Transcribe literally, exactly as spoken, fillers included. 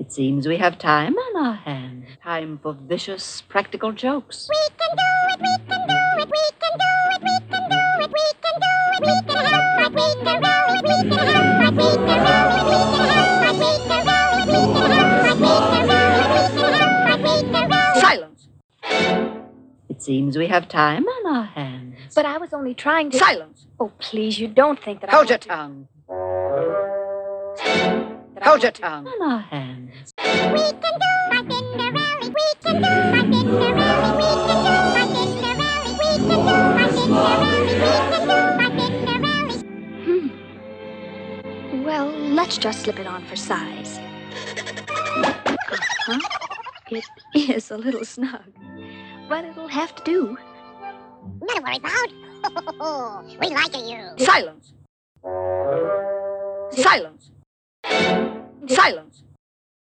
It seems we have time on our hands. Time for vicious practical jokes. We can do it, we can do it, we can do it, we can do it, we can do it, we can help it, we can roll it, we can help it, we can roll it, we can help it, we can roll it, we can help it, we can roll it, we can help it, we can roll it. Silence! It seems we have time on our hands. But I was only trying to... Silence! Oh, please, you don't think that I Hold your want to- tongue. that I Hold your want to- tongue. On our hands. We can do our dinner rally, we can do our dinner rally, we can do our dinner rally, we can do our dinner rally, we can do our dinner rally. Hmm. Well, let's just slip it on for size. Uh-huh. It is a little snug, but it'll have to do. Not to worry about. We like it, you. Silence! Silence! Silence!